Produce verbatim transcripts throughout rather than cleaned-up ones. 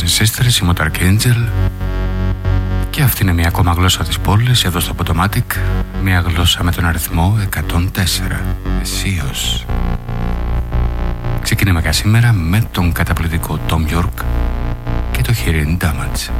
Sisters, η Motor Angel. Και αυτή είναι μια ακόμα γλώσσα της πόλης, εδώ στο Potomatic. Μια γλώσσα με τον αριθμό εκατόν τέσσερα. Αισίως. Ξεκινάμε και σήμερα με τον καταπληκτικό Tom York και το Hearing Damage.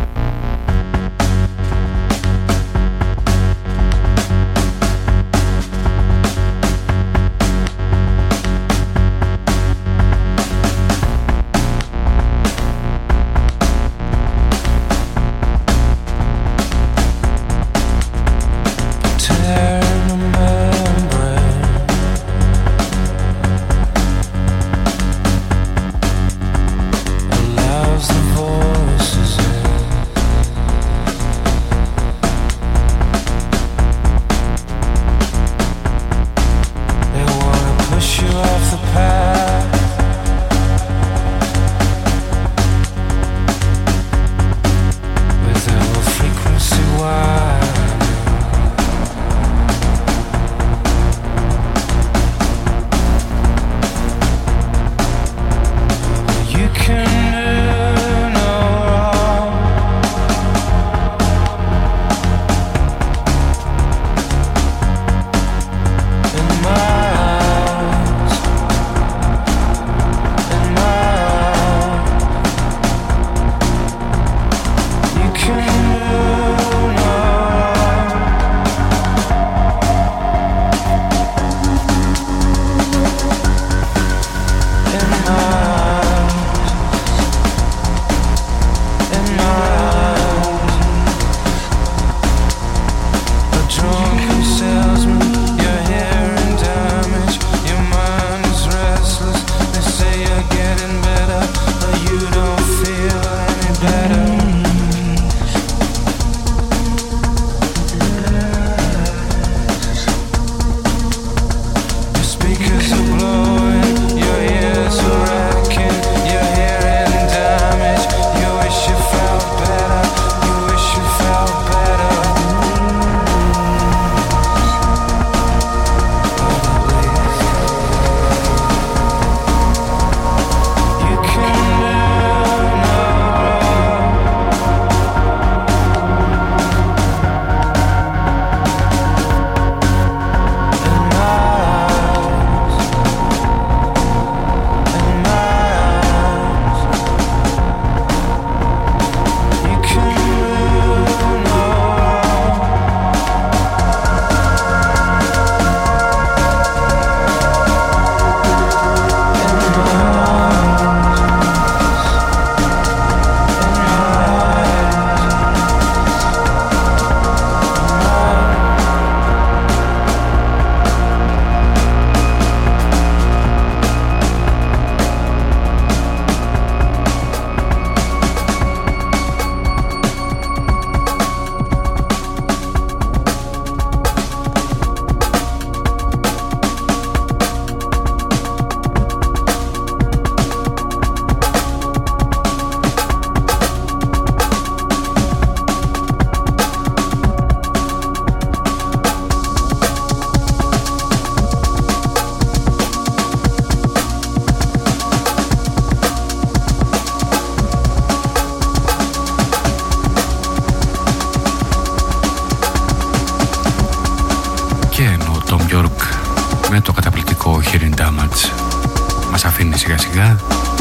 με το καταπληκτικό Hearing Damage μας αφήνει σιγά σιγά.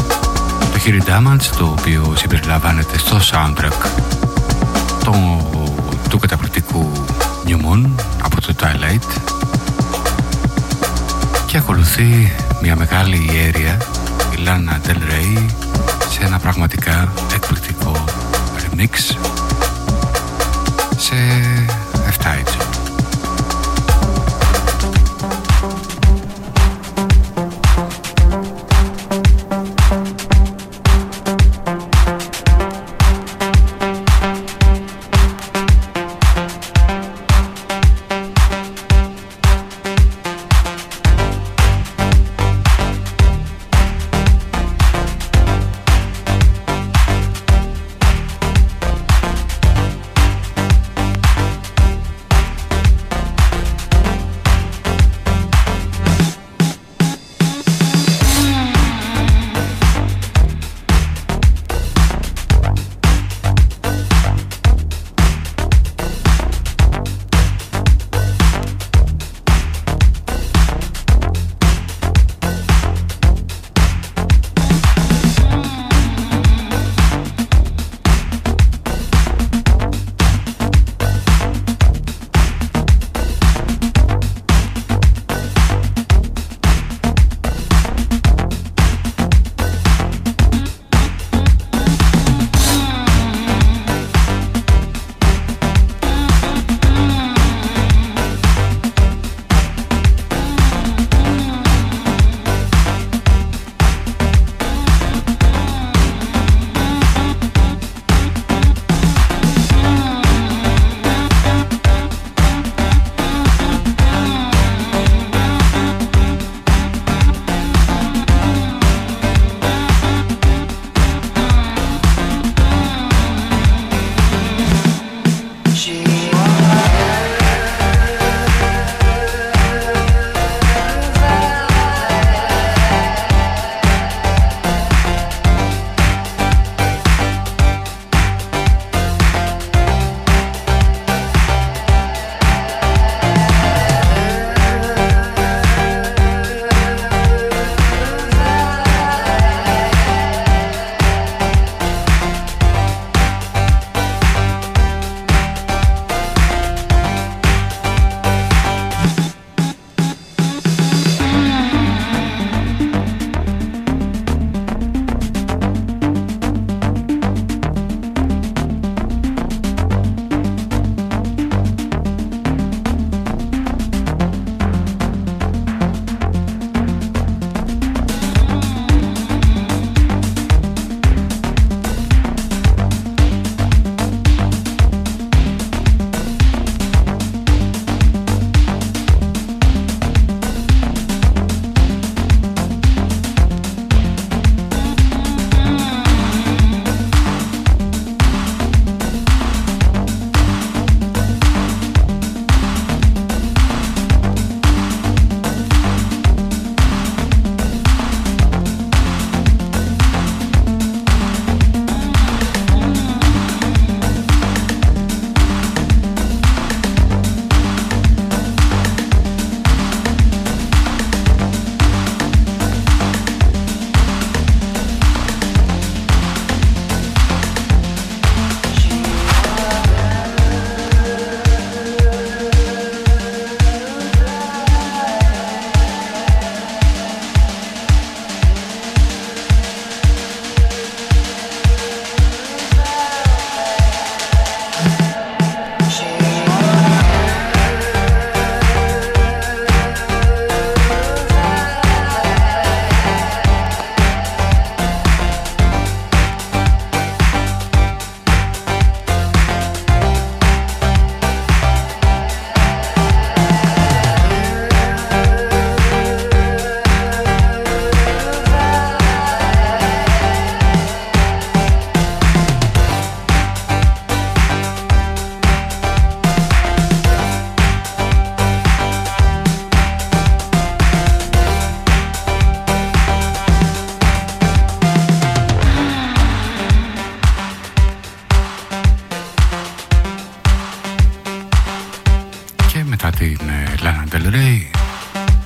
Το Hearing Damage, το οποίο συμπεριλαμβάνεται στο soundtrack το, του καταπληκτικού New Moon από το Twilight, και ακολουθεί μια μεγάλη ιέρια, η Lana Del Rey, σε ένα πραγματικά εκπληκτικό remix σε εφτά έτσι.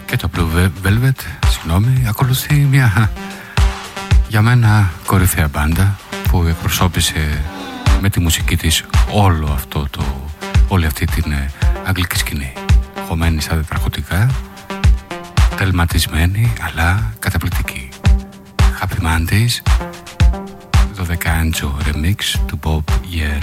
και το Blue Velvet, συγγνώμη, ακολουθεί μια για μένα κορυφαία μπάντα που εκπροσώπησε με τη μουσική της όλο αυτό το, όλη αυτή την αγγλική σκηνή, χωμένη στα τετραγωνικά, τελματισμένη αλλά καταπληκτική. Happy Mondays, το δεκαέντζο remix του Bob Yer.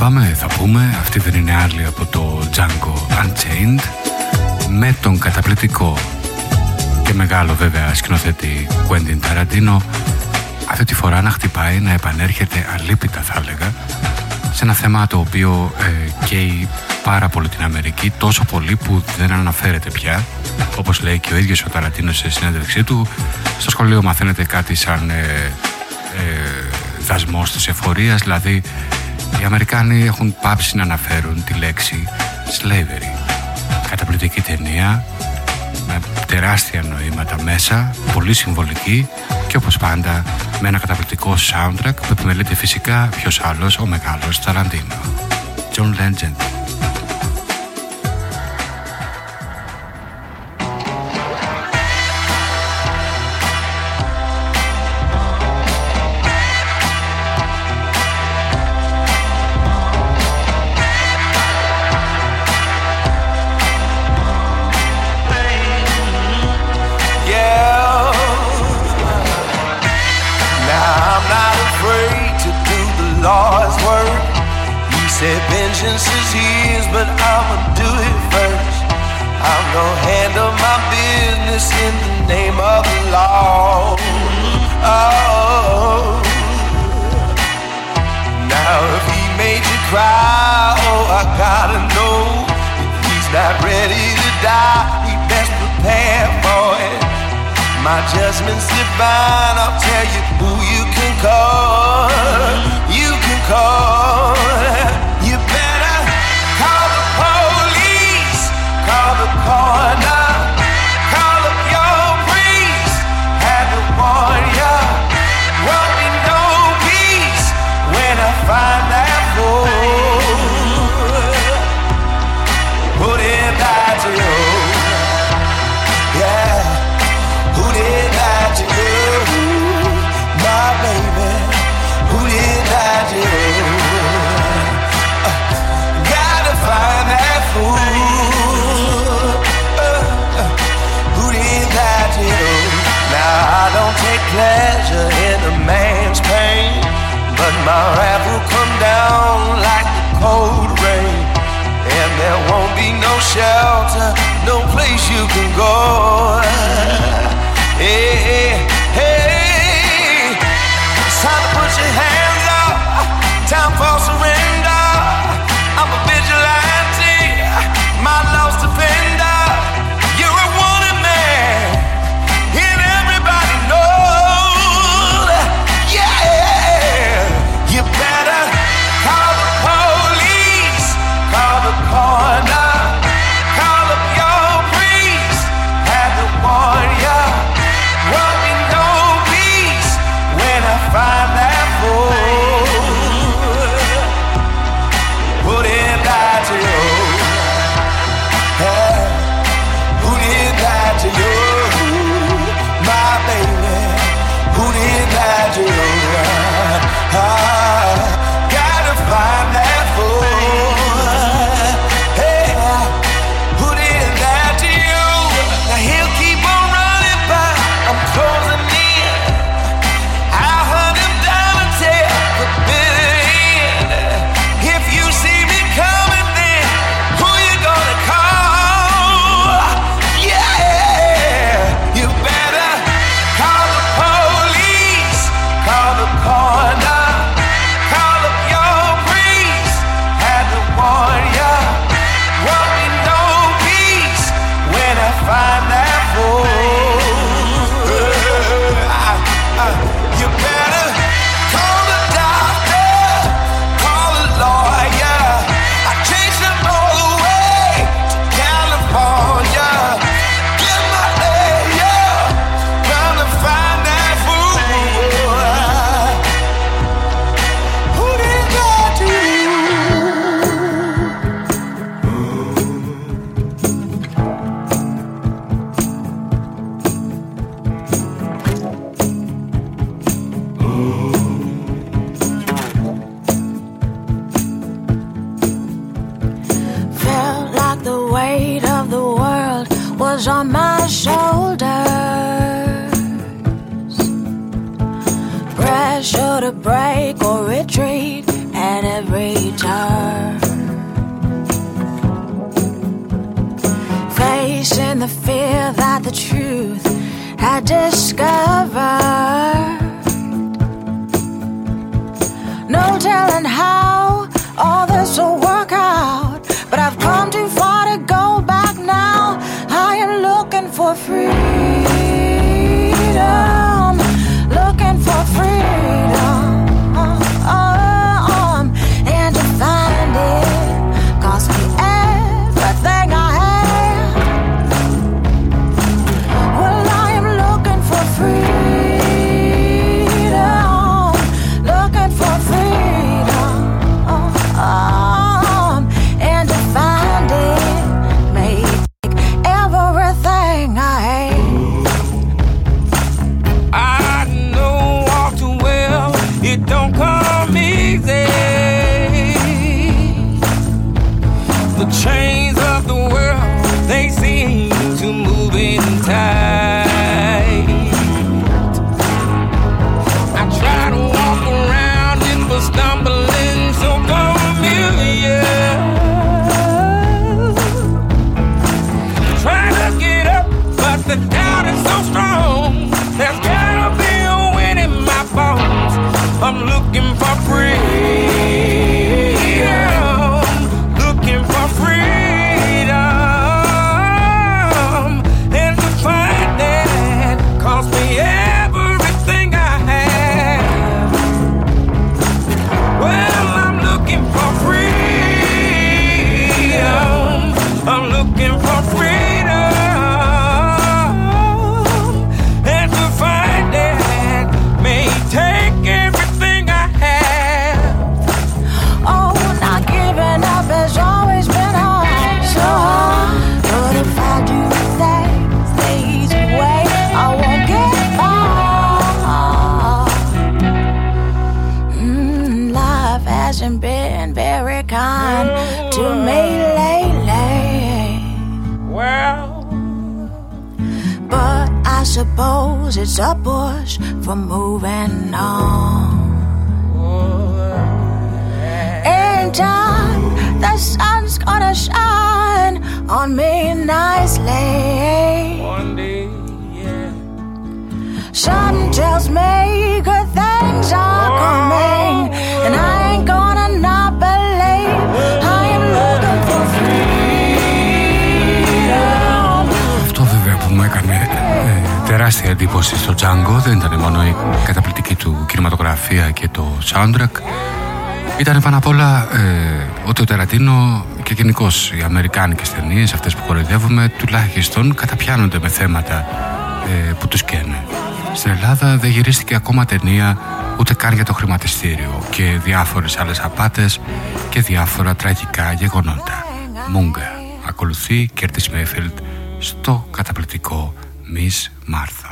είπαμε, θα πούμε, αυτή δεν είναι άλλη από το Django Unchained, με τον καταπληκτικό και μεγάλο βέβαια σκηνοθέτη Quentin Tarantino, αυτή τη φορά να χτυπάει, να επανέρχεται αλίπητα θα έλεγα, σε ένα θέμα το οποίο ε, καίει πάρα πολύ την Αμερική, τόσο πολύ που δεν αναφέρεται πια. Όπως λέει και ο ίδιος ο Ταραντίνο σε συνέντευξή του, στο σχολείο μαθαίνετε κάτι σαν ε, ε, δασμός της εφορίας, δηλαδή οι Αμερικάνοι έχουν πάψει να αναφέρουν τη λέξη slavery. Καταπληκτική ταινία με τεράστια νοήματα μέσα, πολύ συμβολική και όπως πάντα με ένα καταπληκτικό soundtrack που επιμελείται φυσικά ποιος άλλος, ο μεγάλος Ταραντίνο, John Legend. Vengeance is his, but I'ma do it first. I'm gonna handle my business in the name of the law. Oh, now if he made you cry, oh, I gotta know. If he's not ready to die, he best prepare for it. My judgment's divine, I'll tell you who you can call. You can call. You better call the police, call the coroner, call up your priest, had to warn ya. Won't be no peace when I find that fool. Who did that to you? Yeah, who did that to you? My baby, who did that to you? Find that fool. Uh, uh, who did that to you? Now I don't take pleasure in a man's pain, but my wrath will come down like the cold rain, and there won't be no shelter, no place you can go. Hey, hey, hey. It's time to put your hands up. Time for surrender. I'm a vigilante, my lost defender. You're a wanted man, and everybody knows. Yeah, you better call the police, call the coroner, call up your priest. Had to warn ya, won't be no peace when I find that fool. Who did that to you? Hey, who did that to you? My baby, who did that to you? I gotta find that fool. Hey, who did that to you? Now he'll keep on running by, I'm closing in. I'll hunt him down until the bitter end. If you see me coming, then who you gonna call? Yeah, you better call the police, call the coroner, call up your priest. Had to warn ya, won't be no peace when I find that fool. I, I, you better call the doctor, call the lawyer. I chased them all the way to California. Get my lawyer, trying to find that fool. Who did that to you? Felt like the weight of the world was on my shoulders. Pressure to break or retreat at every return. Facing the fear that the truth had discovered. No telling how all this will work out, but I've come too far to go back now. I am looking for freedom, looking for freedom, um, and to find it cost me everything I have. Well, I am looking for freedom, looking for freedom, um, and to find it may take everything I hate. I know all too well it don't come easy. The chains of the world, they seem to move in tight. I try to walk around it, but stumbling so familiar. Try to get up, but the doubt is so strong. There's gotta be a wind in my bones. I'm looking for freedom, looking for freedom, and to find that cost me everything I have. Well, I'm looking for freedom, I'm looking for freedom, and to find that may take everything I have. Oh, not giving up has always been hard, so hard. But if I do things the easy way, I won't get far. Mm, life hasn't been very kind to me lately. Well, But I suppose it's a push for moving on. In time, the sun's gonna shine on me nicely. one day, yeah. Something tells me good things are coming, and I ain't gonna not believe. I am looking for freedom. Αυτό βέβαια που μου έκανε ε, τεράστια εντύπωση στο Django δεν ήταν μόνο η καταπληκτική του κινηματογραφία και το soundtrack. Ήταν πάνω απ' όλα ε, ότι ο Ταραντίνο και γενικώς οι αμερικάνικες ταινίες, αυτές που κοροϊδεύουμε, τουλάχιστον καταπιάνονται με θέματα ε, που τους καίνε. Στην Ελλάδα δεν γυρίστηκε ακόμα ταινία ούτε καν για το χρηματιστήριο και διάφορες άλλες απάτες και διάφορα τραγικά γεγονότα. Μούγκα. Ακολουθεί Κέρτις Μέιφιλντ στο καταπληκτικό Miss Martha.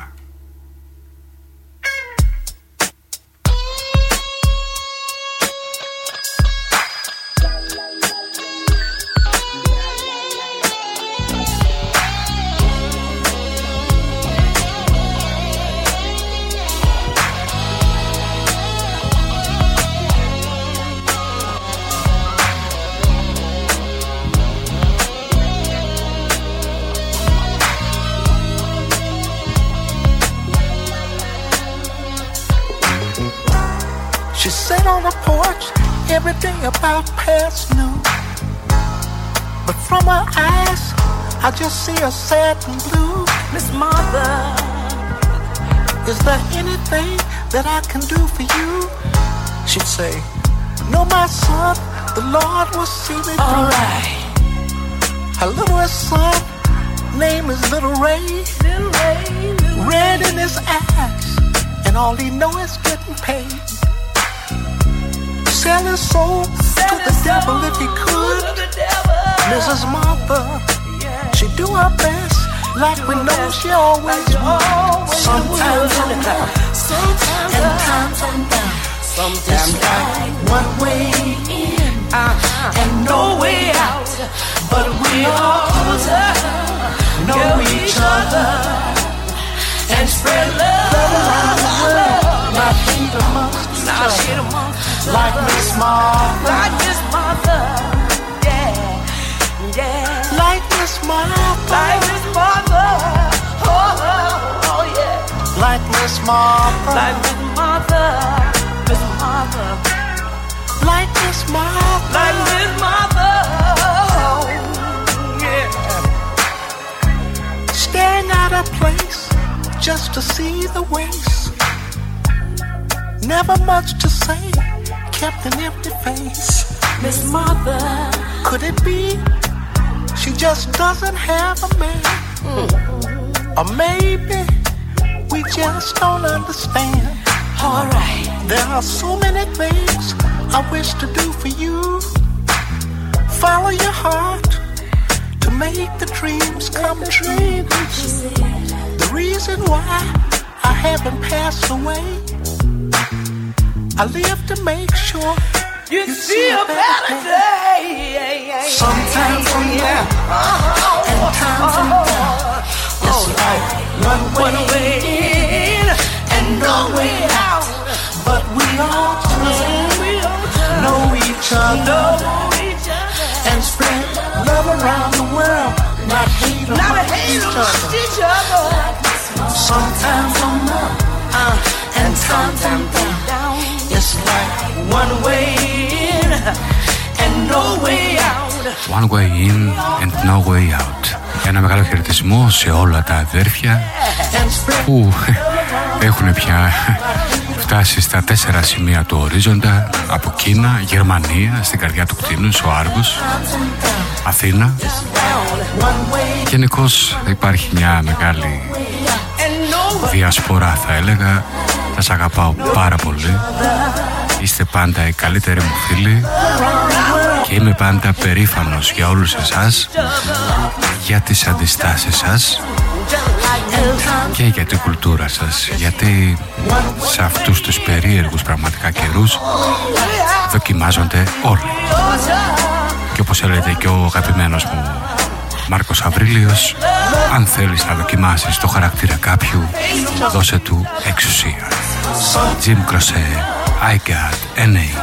She sat on the porch, everything about past new. But from her eyes, I just see her sad and blue. Miss Martha, is there anything that I can do for you? She'd say, no, my son, the Lord will see me through. All right. Her littlest son, name is Little Ray. Little Ray, Little Red Ray. in his eyes, and all he know is getting paid. Sell his soul Sell to the his devil soul if he could. to the devil. Missus Martha, Yeah. she do her best, like we know she always Like you would. always Sometimes would. on down, Sometimes and up. times on down. Sometimes It's like one way in uh-huh. and no way out, but we all know each other and spread love around the world. Now she the monster. Now she the monster. like Miss Martha, like Miss Martha, yeah, yeah, like Miss Martha, like Miss Martha, oh, oh, oh yeah, like Miss Martha, like Miss Martha, Miss Martha, like Miss Martha, like Miss Martha, oh, yeah. Staring at a place just to see the waste. Never much to say, kept an empty face. Miss Martha, could it be she just doesn't have a man? Mm. Or maybe we just don't understand. Alright, there are so many things I wish to do for you. Follow your heart to make the dreams come true. The reason why I haven't passed away, I live to make sure you, you see a better day. Sometimes from now and time from now, it's like one way, one way in and no way out. But we all know each other and spread love around the world, not hate amongst each other. Sometimes from now uh, and time from down, it's like one way in and no way out. One way in and no way out. Ένα μεγάλο χαιρετισμό σε όλα τα αδέρφια που έχουν πια φτάσει στα τέσσερα σημεία του ορίζοντα, από Κίνα, Γερμανία, στην καρδιά του κτίνους, ο Άργος, Αθήνα. Γενικώς υπάρχει μια μεγάλη διασπορά, θα έλεγα. Σας αγαπάω πάρα πολύ. Είστε πάντα οι καλύτεροι μου φίλοι και είμαι πάντα περήφανος για όλους εσάς, για τις αντιστάσεις σας και για την κουλτούρα σας, γιατί σε αυτούς τους περίεργους πραγματικά καιρούς δοκιμάζονται όλοι. Και όπως έλεγε και ο αγαπημένος μου Μάρκος Αβρίλιος, αν θέλεις να δοκιμάσεις το χαρακτήρα κάποιου, δώσε του εξουσία. Jim Croce, I got a name.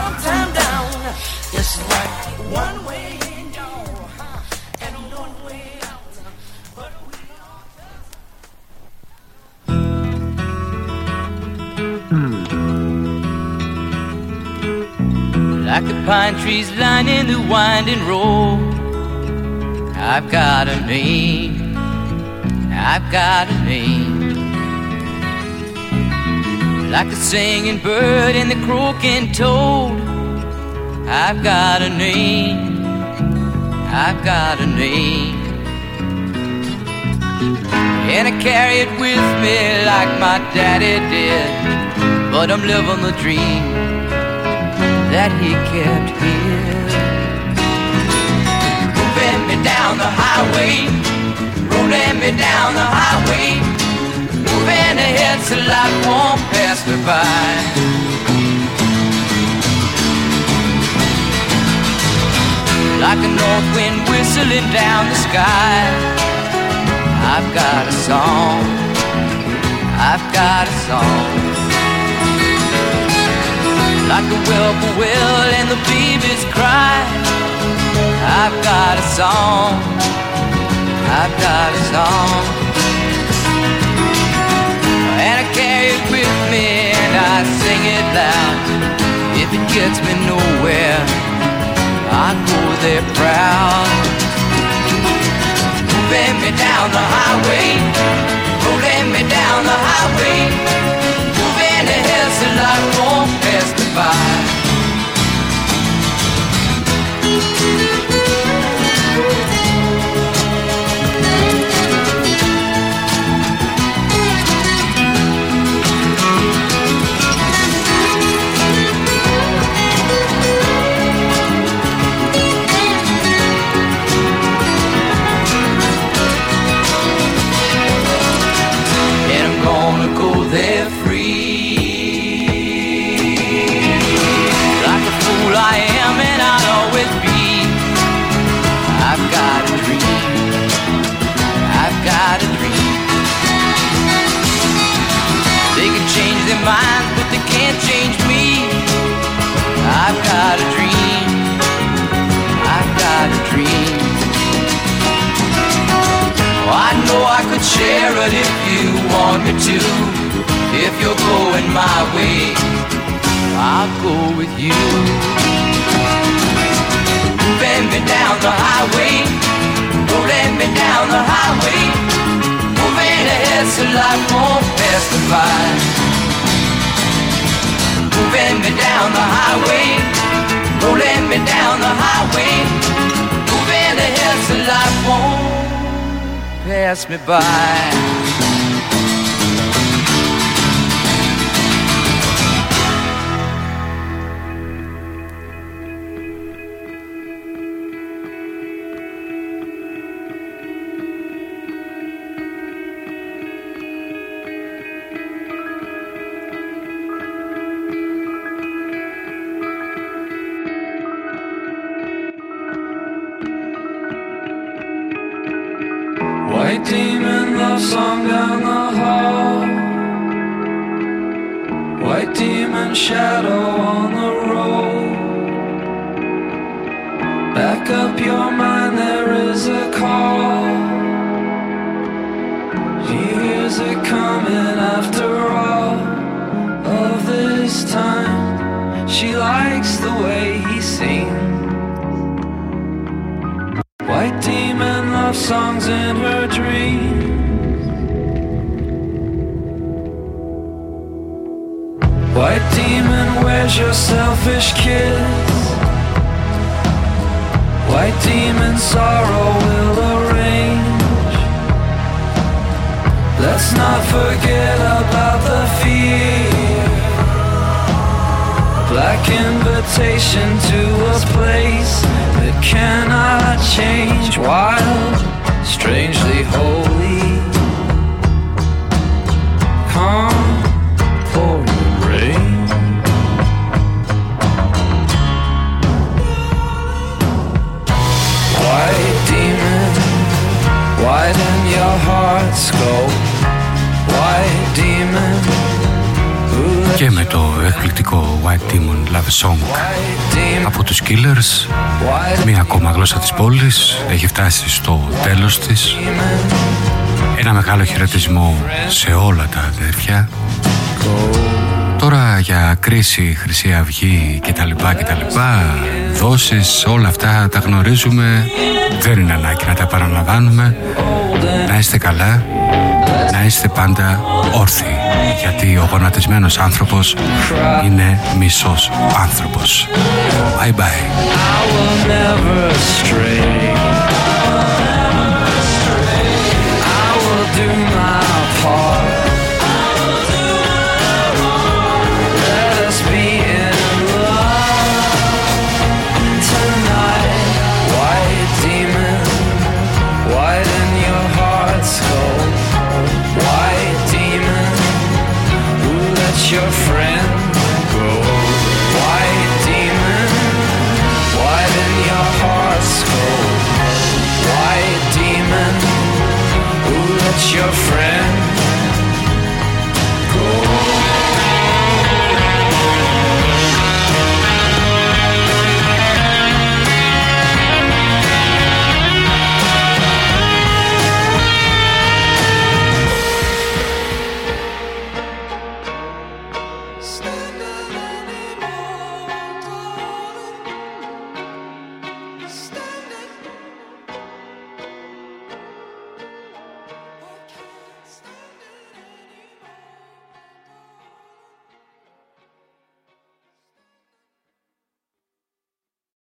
Like the pine trees lining the winding road, I've got a name, I've got a name. Like the singing bird and the croaking toad, I've got a name, I've got a name. And I carry it with me like my daddy did, but I'm living the dream that he kept here. Moving me down the highway, rolling me down the highway, moving ahead so life won't pass me by. Like a north wind whistling down the sky, I've got a song, I've got a song. Like the whippoorwill and the babies cry, I've got a song, I've got a song. And I carry it with me and I sing it loud. If it gets me nowhere, I go there proud. Moving me down the highway, rolling me down the highway, moving ahead so life won't pass me by. And I'm gonna go there free. But if you want me to, if you're going my way, I'll go with you. Moving me down the highway, rolling me down the highway, moving ahead so life won't pass me by. Moving me down the highway, rolling me down the highway, moving ahead so life won't pass me by. White demon love song down the hall, white demon shadow on the road. Back up your mind, there is a call. She hears it coming after all of this time. She likes the way he sings. White demon love songs in her dreams. White demon, where's your selfish kiss? White demon, sorrow will arrange. Let's not forget about the fear. Black invitation to a place that cannot change. Wild, strangely holy. Calm, pouring rain. White demon, widen your heart's scope. White demon. Και με το εκπληκτικό White Demon Love Song από τους Killers, μία ακόμα γλώσσα της πόλης έχει φτάσει στο τέλος της. Ένα μεγάλο χαιρετισμό σε όλα τα αδέρφια. Τώρα για κρίση, Χρυσή Αυγή και τα λοιπά και τα λοιπά, δόσεις, όλα αυτά τα γνωρίζουμε. Δεν είναι ανάγκη να τα επαναλαμβάνουμε. Να είστε καλά, να είστε πάντα όρθιοι, γιατί ο γονατισμένος άνθρωπος είναι μισός άνθρωπος. Bye bye. I will never stray. I will do my part. Let us be in love tonight. White demon, widen your heart's scope. White demon, who lets your friend go? White demon, widen your heart's scope. White demon, who lets your friend